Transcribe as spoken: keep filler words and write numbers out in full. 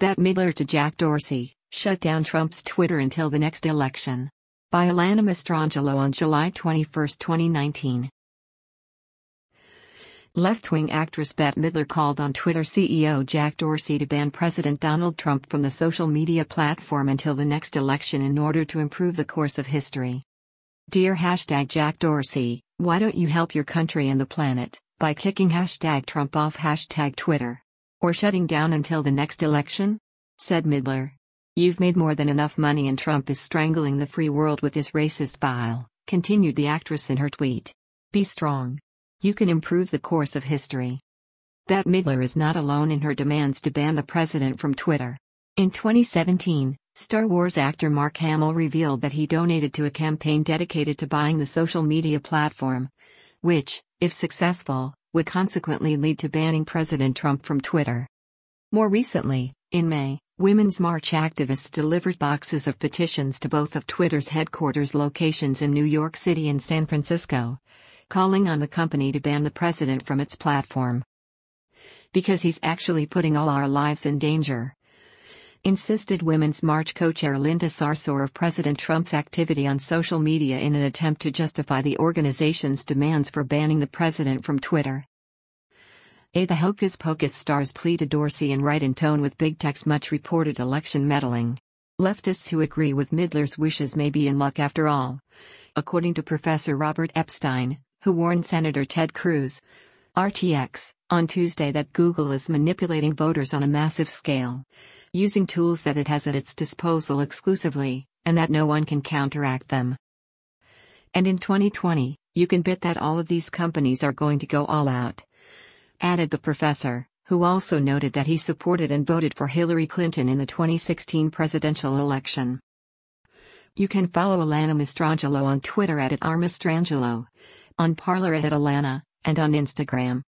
Bette Midler to Jack Dorsey, shut down Trump's Twitter until the next election. By Alana Mastrangelo on July twenty-first, twenty nineteen. Left-wing actress Bette Midler called on Twitter C E O Jack Dorsey to ban President Donald Trump from the social media platform until the next election in order to improve the course of history. Dear hashtag Jack Dorsey, why don't you help your country and the planet, by kicking hashtag Trump off hashtag Twitter? Or shutting down until the next election? Said Midler. You've made more than enough money and Trump is strangling the free world with his racist bile, continued the actress in her tweet. Be strong. You can improve the course of history. Bette Midler is not alone in her demands to ban the president from Twitter. In twenty seventeen, Star Wars actor Mark Hamill revealed that he donated to a campaign dedicated to buying the social media platform, which, if successful, would consequently lead to banning President Trump from Twitter. More recently, in May, Women's March activists delivered boxes of petitions to both of Twitter's headquarters locations in New York City and San Francisco, calling on the company to ban the president from its platform. Because he's actually putting all our lives in danger, insisted Women's March co-chair Linda Sarsour of President Trump's activity on social media in an attempt to justify the organization's demands for banning the president from Twitter. A the Hocus Pocus stars plea to Dorsey and write in tone with big tech's much-reported election meddling. Leftists who agree with Midler's wishes may be in luck after all, according to Professor Robert Epstein, who warned Senator Ted Cruz, R T X, on Tuesday that Google is manipulating voters on a massive scale, using tools that it has at its disposal exclusively, and that no one can counteract them. And in twenty twenty, you can bet that all of these companies are going to go all out, added the professor, who also noted that he supported and voted for Hillary Clinton in the twenty sixteen presidential election. You can follow Alana Mastrangelo on Twitter at, at r mastrangelo, on Parler at, at Alana, and on Instagram